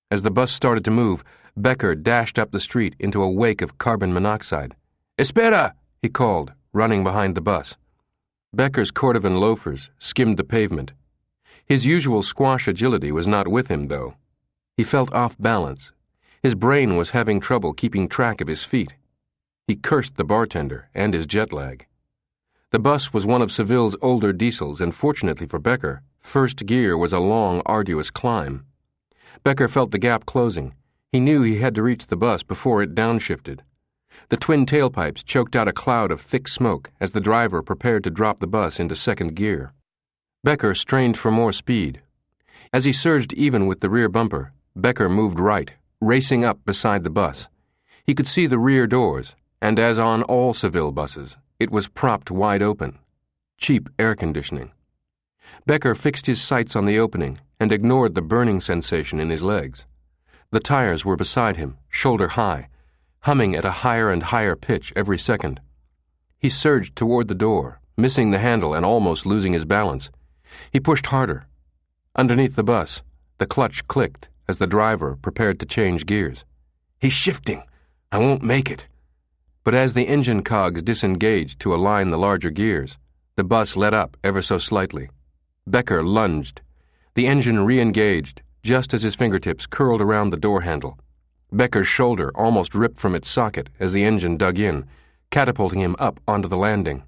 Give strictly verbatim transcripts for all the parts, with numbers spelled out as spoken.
As the bus started to move, Becker dashed up the street into a wake of carbon monoxide. "Espera!" he called, running behind the bus. Becker's Cordovan loafers skimmed the pavement. His usual squash agility was not with him, though. He felt off balance. His brain was having trouble keeping track of his feet. He cursed the bartender and his jet lag. The bus was one of Seville's older diesels, and fortunately for Becker, first gear was a long, arduous climb. Becker felt the gap closing. He knew he had to reach the bus before it downshifted. The twin tailpipes choked out a cloud of thick smoke as the driver prepared to drop the bus into second gear. Becker strained for more speed. As he surged even with the rear bumper, Becker moved right, racing up beside the bus. He could see the rear doors, and as on all Seville buses, it was propped wide open. Cheap air conditioning. Becker fixed his sights on the opening and ignored the burning sensation in his legs. The tires were beside him, shoulder high, humming at a higher and higher pitch every second. He surged toward the door, missing the handle and almost losing his balance. He pushed harder. Underneath the bus, the clutch clicked as the driver prepared to change gears. "He's shifting. I won't make it." But as the engine cogs disengaged to align the larger gears, the bus let up ever so slightly. Becker lunged. The engine re-engaged just as his fingertips curled around the door handle. Becker's shoulder almost ripped from its socket as the engine dug in, catapulting him up onto the landing.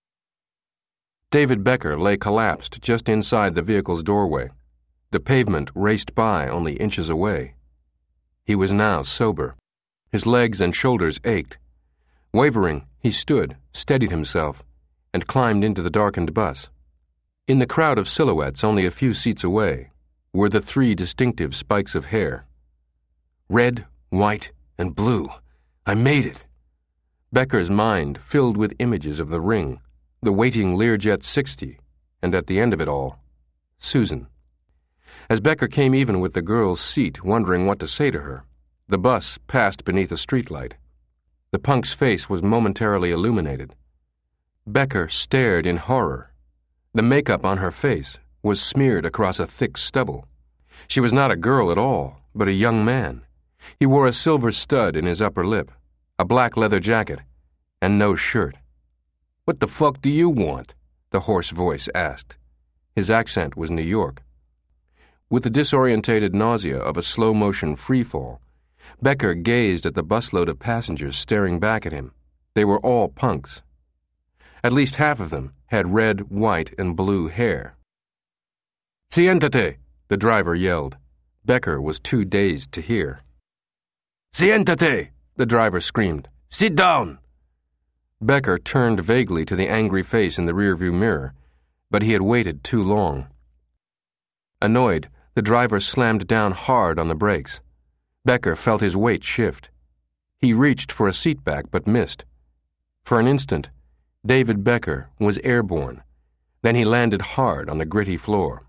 David Becker lay collapsed just inside the vehicle's doorway. The pavement raced by only inches away. He was now sober. His legs and shoulders ached. Wavering, he stood, steadied himself, and climbed into the darkened bus. In the crowd of silhouettes only a few seats away were the three distinctive spikes of hair. Red, white, and blue. I made it. Becker's mind filled with images of the ring, the waiting Learjet sixty, and at the end of it all, Susan. As Becker came even with the girl's seat, wondering what to say to her, the bus passed beneath a streetlight. The punk's face was momentarily illuminated. Becker stared in horror. The makeup on her face was smeared across a thick stubble. She was not a girl at all, but a young man. He wore a silver stud in his upper lip, a black leather jacket, and no shirt. "What the fuck do you want?" the hoarse voice asked. His accent was New York. With the disorientated nausea of a slow-motion freefall, Becker gazed at the busload of passengers staring back at him. They were all punks. At least half of them had red, white, and blue hair. "Siéntate!" the driver yelled. Becker was too dazed to hear. "Siéntate!" the driver screamed. "Sit down!" Becker turned vaguely to the angry face in the rearview mirror, but he had waited too long. Annoyed, the driver slammed down hard on the brakes. Becker felt his weight shift. He reached for a seat back but missed. For an instant, David Becker was airborne. Then he landed hard on the gritty floor.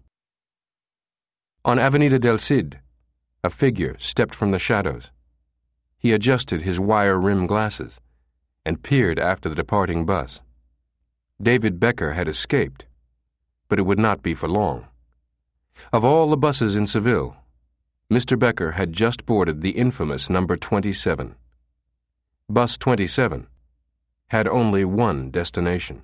On Avenida del Cid, a figure stepped from the shadows. He adjusted his wire-rimmed glasses and peered after the departing bus. David Becker had escaped, but it would not be for long. Of all the buses in Seville, Mister Becker had just boarded the infamous number twenty-seven. Bus twenty-seven had only one destination.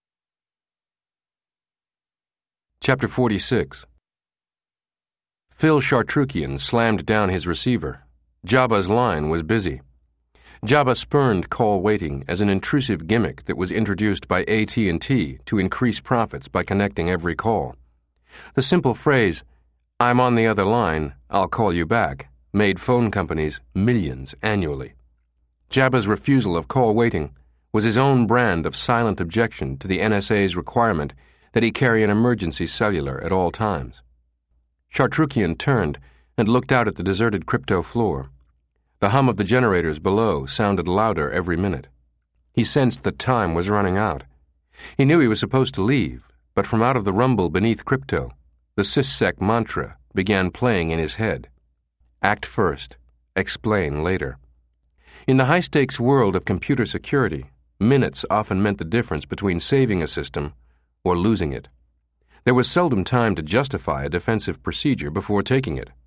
Chapter forty-six. Phil Chartrukian slammed down his receiver. Jabba's line was busy. Jabba spurned call waiting as an intrusive gimmick that was introduced by A T and T to increase profits by connecting every call. The simple phrase, "I'm on the other line, I'll call you back," made phone companies millions annually. Jabba's refusal of call waiting was his own brand of silent objection to the N S A's requirement that he carry an emergency cellular at all times. Chartrukian turned and looked out at the deserted crypto floor. The hum of the generators below sounded louder every minute. He sensed that time was running out. He knew he was supposed to leave, but from out of the rumble beneath crypto, the syssec mantra began playing in his head. Act first, explain later. In the high-stakes world of computer security, minutes often meant the difference between saving a system or losing it. There was seldom time to justify a defensive procedure before taking it.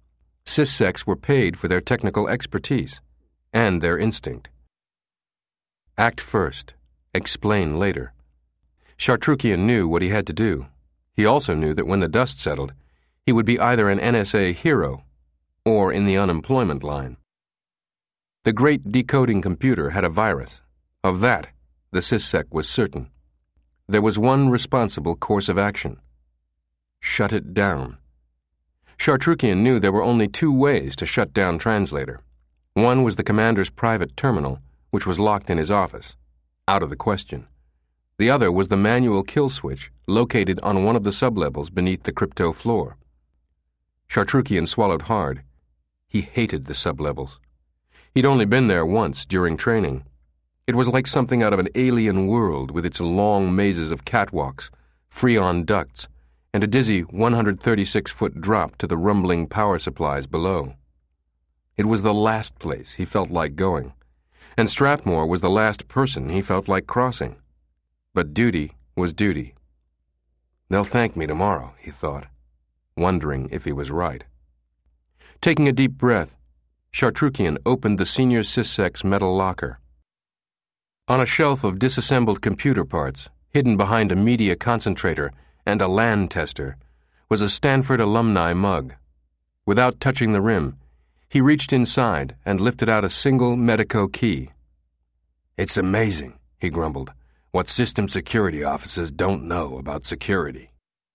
Syssecs were paid for their technical expertise and their instinct. Act first, explain later. Chartrukian knew what he had to do. He also knew that when the dust settled, he would be either an N S A hero or in the unemployment line. The great decoding computer had a virus. Of that, the Syssec was certain. There was one responsible course of action. Shut it down. Chartrukian knew there were only two ways to shut down Translator. One was the commander's private terminal, which was locked in his office. Out of the question. The other was the manual kill switch located on one of the sublevels beneath the crypto floor. Chartrukian swallowed hard. He hated the sublevels. He'd only been there once during training. It was like something out of an alien world with its long mazes of catwalks, freon ducts, and a dizzy one hundred thirty-six foot drop to the rumbling power supplies below. It was the last place he felt like going, and Strathmore was the last person he felt like crossing. But duty was duty. They'll thank me tomorrow, he thought, wondering if he was right. Taking a deep breath, Chartrukian opened the senior Syssec's metal locker. On a shelf of disassembled computer parts, hidden behind a media concentrator and a LAN tester, was a Stanford alumni mug. Without touching the rim, he reached inside and lifted out a single Medico key. "It's amazing," he grumbled, "what system security officers don't know about security."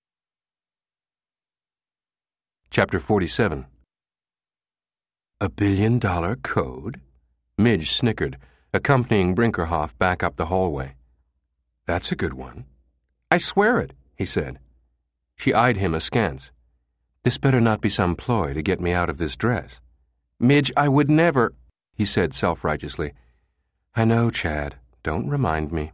Chapter forty-seven. A billion-dollar code? Midge snickered, accompanying Brinkerhoff back up the hallway. "That's a good one." "I swear it," he said. She eyed him askance. "This better not be some ploy to get me out of this dress." "Midge, I would never," he said self-righteously. "I know, Chad. Don't remind me."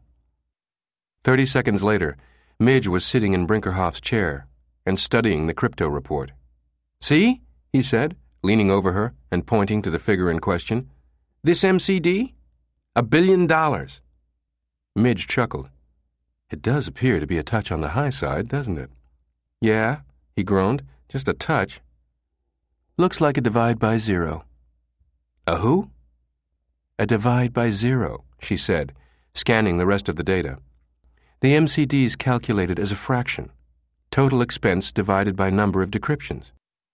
Thirty seconds later, Midge was sitting in Brinkerhoff's chair and studying the crypto report. "See?" he said, leaning over her and pointing to the figure in question. "This M C D? A billion dollars." Midge chuckled. "It does appear to be a touch on the high side, doesn't it?" "Yeah," he groaned, "just a touch." "Looks like a divide by zero." "A who?" "A divide by zero," she said, scanning the rest of the data. "The M C D's calculated as a fraction. Total expense divided by number of decryptions."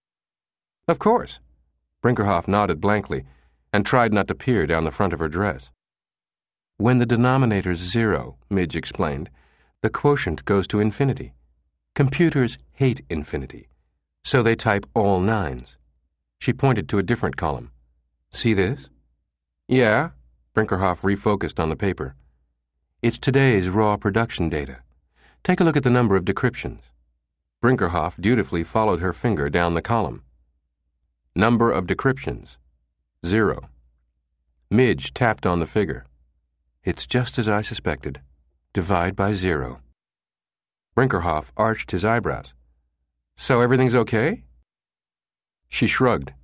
"Of course." Brinkerhoff nodded blankly and tried not to peer down the front of her dress. "When the denominator's zero," Midge explained, "the quotient goes to infinity. Computers hate infinity, so they type all nines." She pointed to a different column. "See this?" "Yeah." Brinkerhoff refocused on the paper. "It's today's raw production data. Take a look at the number of decryptions." Brinkerhoff dutifully followed her finger down the column. Number of decryptions, zero. Midge tapped on the figure. "It's just as I suspected. Divide by zero." Brinkerhoff arched his eyebrows. "So everything's okay?" She shrugged.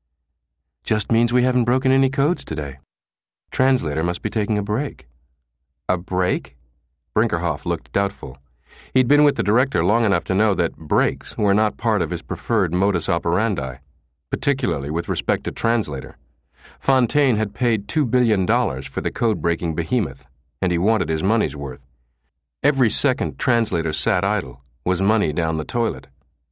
"Just means we haven't broken any codes today. Translator must be taking a break." "A break?" Brinkerhoff looked doubtful. He'd been with the director long enough to know that breaks were not part of his preferred modus operandi, particularly with respect to Translator. Fontaine had paid two billion dollars for the code-breaking behemoth, and he wanted his money's worth. Every second Translator sat idle was money down the toilet.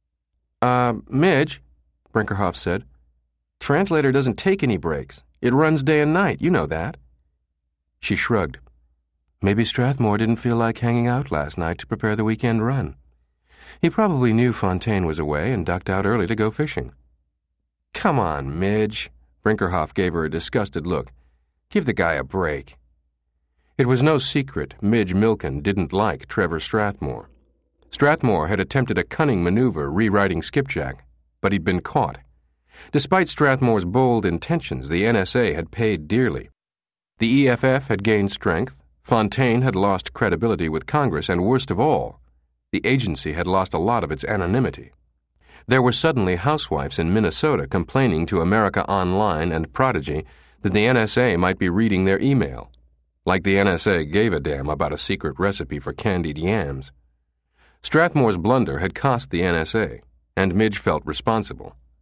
Uh, Midge," Brinkerhoff said, "Translator doesn't take any breaks. It runs day and night, you know that." She shrugged. "Maybe Strathmore didn't feel like hanging out last night to prepare the weekend run. He probably knew Fontaine was away and ducked out early to go fishing." "Come on, Midge." Brinkerhoff gave her a disgusted look. "Give the guy a break." It was no secret Midge Milken didn't like Trevor Strathmore. Strathmore had attempted a cunning maneuver rewriting Skipjack, but he'd been caught. Despite Strathmore's bold intentions, the N S A had paid dearly. The E F F had gained strength, Fontaine had lost credibility with Congress, and worst of all, the agency had lost a lot of its anonymity. There were suddenly housewives in Minnesota complaining to America Online and Prodigy that the N S A might be reading their email, like the N S A gave a damn about a secret recipe for candied yams. Strathmore's blunder had cost the N S A, and Midge felt responsible.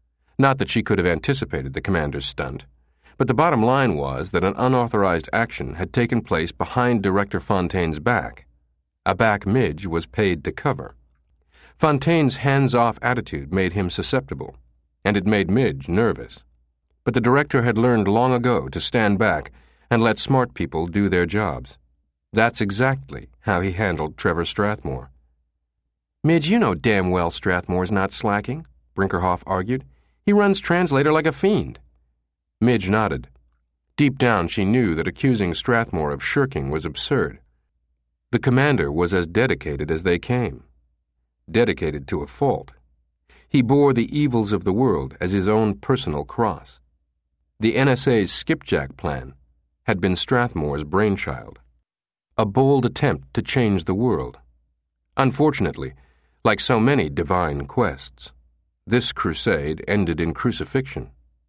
Not that she could have anticipated the commander's stunt, but the bottom line was that an unauthorized action had taken place behind Director Fontaine's back, a back Midge was paid to cover. Fontaine's hands-off attitude made him susceptible, and it made Midge nervous. But the director had learned long ago to stand back and let smart people do their jobs. That's exactly how he handled Trevor Strathmore. "Midge, you know damn well Strathmore's not slacking," Brinkerhoff argued. "He runs Translator like a fiend." Midge nodded. Deep down she knew that accusing Strathmore of shirking was absurd. The commander was as dedicated as they came. Dedicated to a fault. He bore the evils of the world as his own personal cross. The N S A's skipjack plan had been Strathmore's brainchild. A bold attempt to change the world. Unfortunately, like so many divine quests, this crusade ended in crucifixion.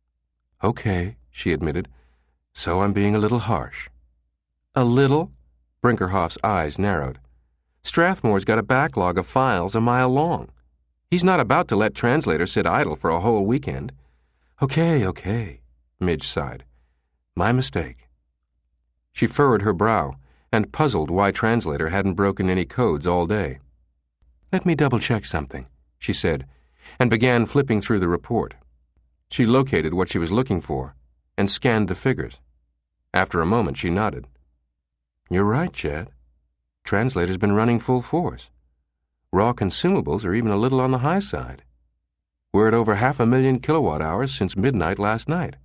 "Okay," she admitted, "so I'm being a little harsh." "A little?" Brinkerhoff's eyes narrowed. "Strathmore's got a backlog of files a mile long. He's not about to let Translator sit idle for a whole weekend." "Okay, okay," Midge sighed. "My mistake." She furrowed her brow and puzzled why Translator hadn't broken any codes all day. "Let me double-check something," she said, and began flipping through the report. She located what she was looking for and scanned the figures. After a moment, she nodded. "You're right, Chad. Translator's been running full force. Raw consumables are even a little on the high side. We're at over half a million kilowatt hours since midnight last night."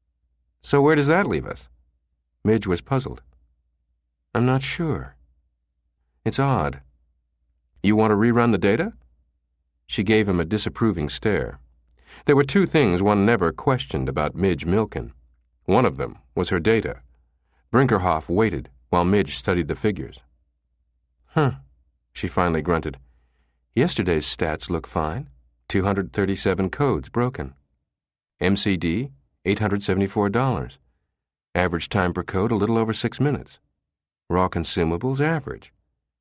"So where does that leave us?" Midge was puzzled. "I'm not sure. It's odd. You want to rerun the data?" She gave him a disapproving stare. There were two things one never questioned about Midge Milken. One of them was her data. Brinkerhoff waited while Midge studied the figures. "Huh," she finally grunted. "Yesterday's stats look fine. two hundred thirty-seven codes broken. M C D, eight hundred seventy-four dollars. Average time per code a little over six minutes. Raw consumables average.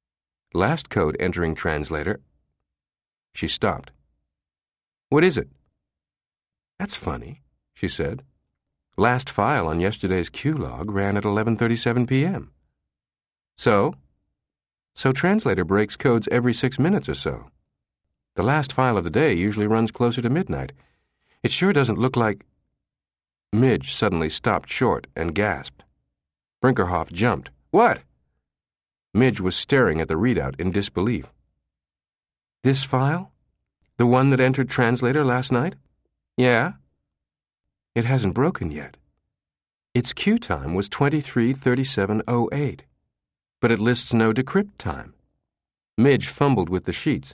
Last code entering Translator..." She stopped. "What is it?" "That's funny," she said. "Last file on yesterday's Q log ran at eleven thirty-seven p.m. So? So Translator breaks codes every six minutes or so. The last file of the day usually runs closer to midnight. It sure doesn't look like..." Midge suddenly stopped short and gasped. Brinkerhoff jumped. "What?" Midge was staring at the readout in disbelief. "This file? The one that entered Translator last night?" "Yeah." "It hasn't broken yet. Its Q time was twenty-three thirty-seven oh eight, but it lists no decrypt time." Midge fumbled with the sheets.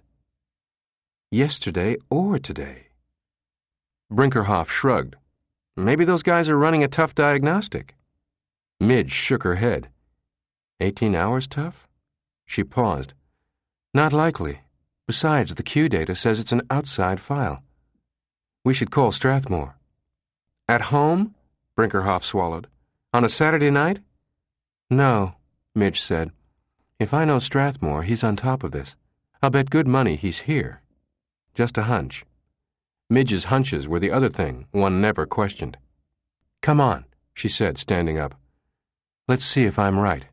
"Yesterday or today?" Brinkerhoff shrugged. "Maybe those guys are running a tough diagnostic." Midge shook her head. Eighteen hours tough? She paused. "Not likely. Besides, the Q data says it's an outside file. We should call Strathmore." "At home?" Brinkerhoff swallowed. "On a Saturday night?" "No," Midge said. "If I know Strathmore, he's on top of this. I'll bet good money he's here. Just a hunch." Midge's hunches were the other thing one never questioned. "Come on," she said, standing up. "Let's see if I'm right."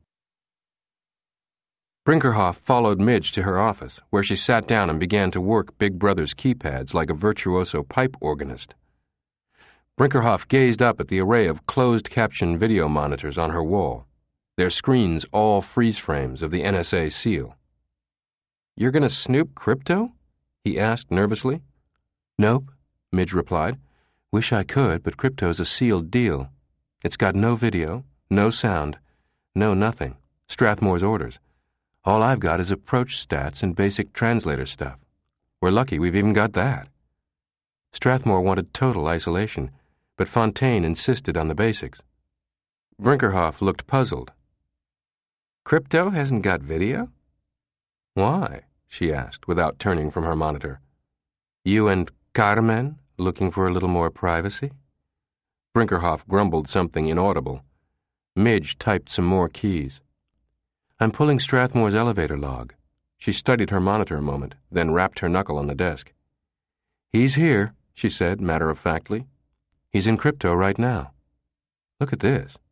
Brinkerhoff followed Midge to her office, where she sat down and began to work Big Brother's keypads like a virtuoso pipe organist. Brinkerhoff gazed up at the array of closed-caption video monitors on her wall, their screens all freeze-frames of the N S A seal. "You're going to snoop crypto?" he asked nervously. "Nope," Midge replied. "Wish I could, but crypto's a sealed deal. It's got no video, no sound, no nothing. Strathmore's orders. All I've got is approach stats and basic translator stuff. We're lucky we've even got that." Strathmore wanted total isolation, but Fontaine insisted on the basics. Brinkerhoff looked puzzled. "Crypto hasn't got video?" "Why?" she asked, without turning from her monitor. "You and Carmen looking for a little more privacy?" Brinkerhoff grumbled something inaudible. Midge typed some more keys. "I'm pulling Strathmore's elevator log." She studied her monitor a moment, then rapped her knuckle on the desk. "He's here," she said matter-of-factly. He's in crypto right now. Look at this.